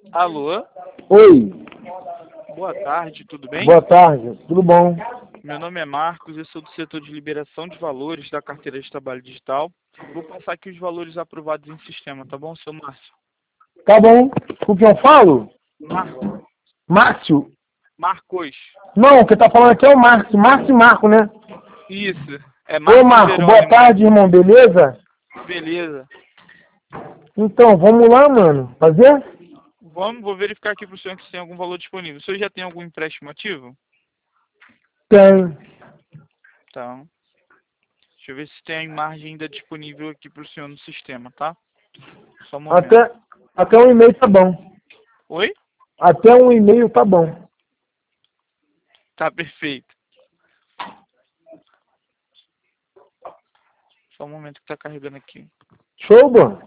Alô, Oi, boa tarde, tudo bem? boa tarde, tudo bom? Meu nome é Marcos, eu sou do setor de liberação de valores da carteira de trabalho digital. Vou passar aqui os valores aprovados em sistema, tá bom, seu Márcio? Tá bom, com quem eu falo? Marco, Márcio? Marcos. Não, quem tá falando aqui é o Márcio, Márcio e Marco, né? Isso, é Ô Marco Marco, boa Jerônimo. tarde, irmão, beleza? Beleza. Então, vamos lá, mano, fazer? Vou verificar aqui para o senhor se tem algum valor disponível. O senhor já tem algum empréstimo ativo? Tem. Então, deixa eu ver se tem margem ainda disponível aqui para o senhor no sistema, tá? Só um momento. Até um e-mail tá bom. Oi? Até um e-mail tá bom. Tá perfeito. Só um momento que tá carregando aqui. Show, mano?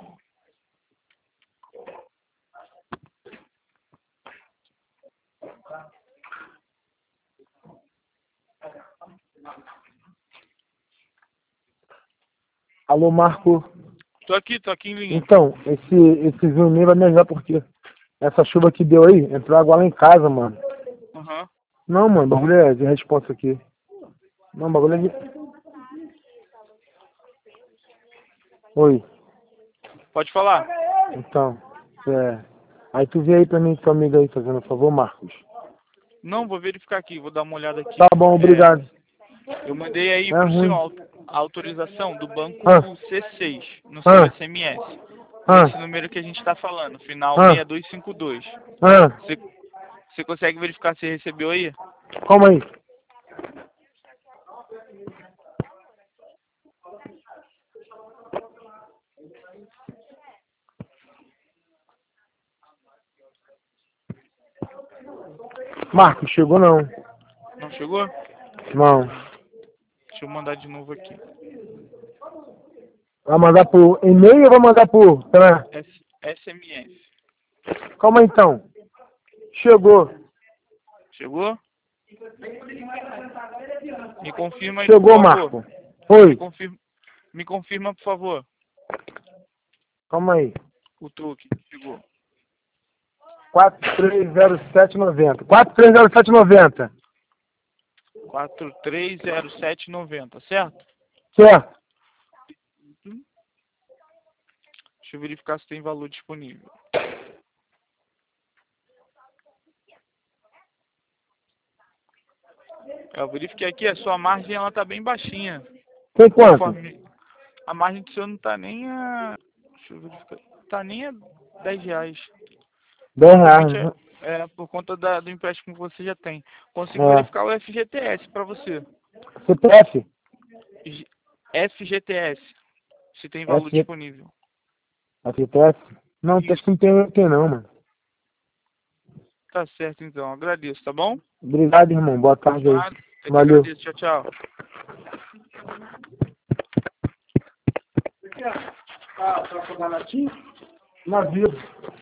Alô, Marco. Tô aqui em linha. Então, esse e-mail vai me ajudar porque essa chuva que deu aí, entrou água lá em casa, mano. Aham. Não, mano, bagulho é de resposta aqui. Não, bagulho é de... Oi. Pode falar. Então, aí tu vê aí pra mim, seu amigo aí, fazendo um favor, Marcos. Não, vou verificar aqui, vou dar uma olhada aqui. Tá bom, obrigado. Eu mandei aí É pro senhor ruim. a autorização do banco Ah, C6 no seu SMS. Nesse ah, número que a gente está falando, final ah, 6252. ah. Você consegue verificar se recebeu aí? Calma aí. Marcos, chegou não. Não chegou? Não. Deixa eu mandar de novo aqui. Vai mandar por e-mail ou vai mandar por... Tá? SMS. Calma aí, então. Chegou. Chegou? Me confirma aí, por Chegou, favor. Marco. Oi. Me confirma, por favor. Calma aí. O truque. Chegou. 430790. 430790. 430790, certo? Certo. Deixa eu verificar se tem valor disponível. Eu verifiquei aqui, a sua margem ela tá bem baixinha. Tem quanto? Conforme a margem do seu não tá nem a... Deixa eu verificar. Tá nem a R$10. 10 Provavelmente reais. por conta do empréstimo que você já tem. Consigo É. verificar o FGTS para você. CPF? FGTS. Se tem valor disponível. FGTF? Não, acho que não tem não, mano. Tá certo então. Agradeço, tá bom? Obrigado, irmão. Boa tarde aí. Nada. Eu que Valeu. agradeço. Tchau, tchau. Navio.